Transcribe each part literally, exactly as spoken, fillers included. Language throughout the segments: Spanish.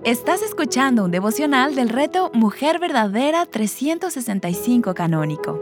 Estás escuchando un devocional del reto Mujer Verdadera trescientos sesenta y cinco Canónico.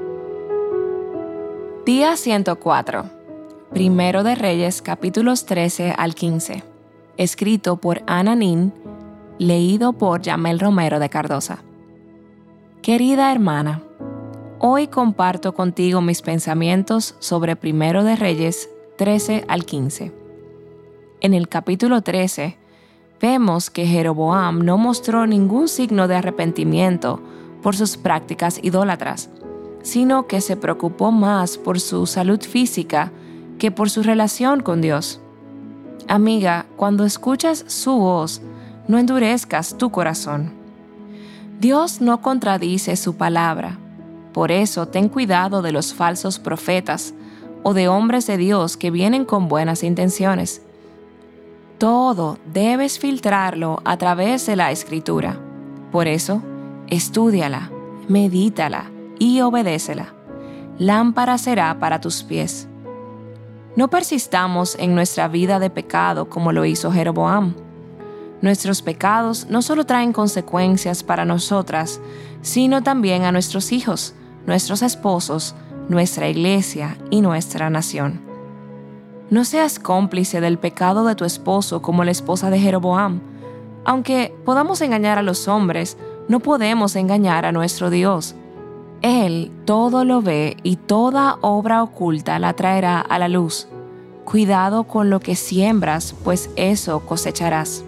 Día ciento cuatro. Primero de Reyes, capítulos trece al quince. Escrito por Ana Nin, leído por Yamel Romero de Cardosa. Querida hermana, hoy comparto contigo mis pensamientos sobre Primero de Reyes trece al quince. En el capítulo trece, vemos que Jeroboam no mostró ningún signo de arrepentimiento por sus prácticas idólatras, sino que se preocupó más por su salud física que por su relación con Dios. Amiga, cuando escuchas su voz, no endurezcas tu corazón. Dios no contradice su palabra. Por eso ten cuidado de los falsos profetas o de hombres de Dios que vienen con buenas intenciones. Todo debes filtrarlo a través de la Escritura. Por eso, estúdiala, medítala y obedécela. Lámpara será para tus pies. No persistamos en nuestra vida de pecado como lo hizo Jeroboam. Nuestros pecados no solo traen consecuencias para nosotras, sino también a nuestros hijos, nuestros esposos, nuestra iglesia y nuestra nación. No seas cómplice del pecado de tu esposo como la esposa de Jeroboam. Aunque podamos engañar a los hombres, no podemos engañar a nuestro Dios. Él todo lo ve y toda obra oculta la traerá a la luz. Cuidado con lo que siembras, pues eso cosecharás.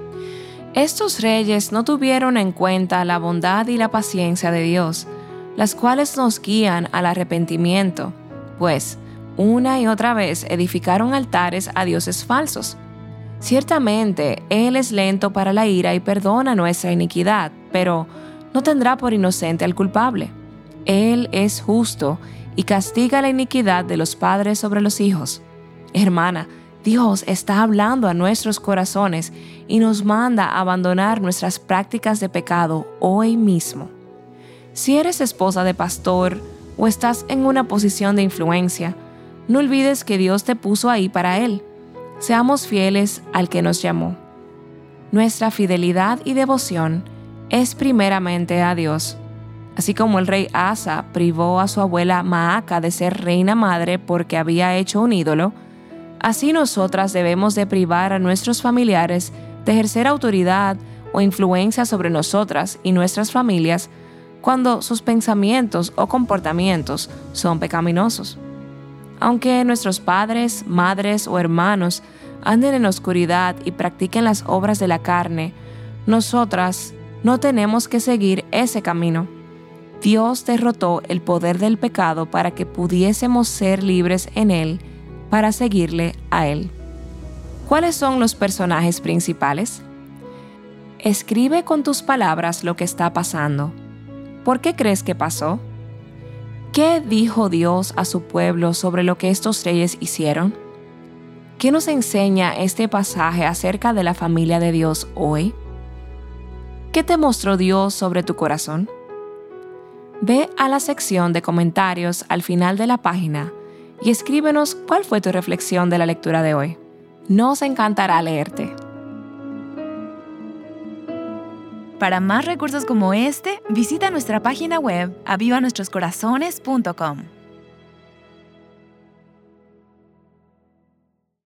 Estos reyes no tuvieron en cuenta la bondad y la paciencia de Dios, las cuales nos guían al arrepentimiento, pues una y otra vez edificaron altares a dioses falsos. Ciertamente, Él es lento para la ira y perdona nuestra iniquidad, pero no tendrá por inocente al culpable. Él es justo y castiga la iniquidad de los padres sobre los hijos. Hermana, Dios está hablando a nuestros corazones y nos manda a abandonar nuestras prácticas de pecado hoy mismo. Si eres esposa de pastor o estás en una posición de influencia, no olvides que Dios te puso ahí para Él. Seamos fieles al que nos llamó. Nuestra fidelidad y devoción es primeramente a Dios. Así como el rey Asa privó a su abuela Maaca de ser reina madre porque había hecho un ídolo, así nosotras debemos de privar a nuestros familiares de ejercer autoridad o influencia sobre nosotras y nuestras familias cuando sus pensamientos o comportamientos son pecaminosos. Aunque nuestros padres, madres o hermanos anden en la oscuridad y practiquen las obras de la carne, nosotras no tenemos que seguir ese camino. Dios derrotó el poder del pecado para que pudiésemos ser libres en Él, para seguirle a Él. ¿Cuáles son los personajes principales? Escribe con tus palabras lo que está pasando. ¿Por qué crees que pasó? ¿Qué dijo Dios a su pueblo sobre lo que estos reyes hicieron? ¿Qué nos enseña este pasaje acerca de la familia de Dios hoy? ¿Qué te mostró Dios sobre tu corazón? Ve a la sección de comentarios al final de la página y escríbenos cuál fue tu reflexión de la lectura de hoy. Nos encantará leerte. Para más recursos como este, visita nuestra página web aviva nuestros corazones punto com.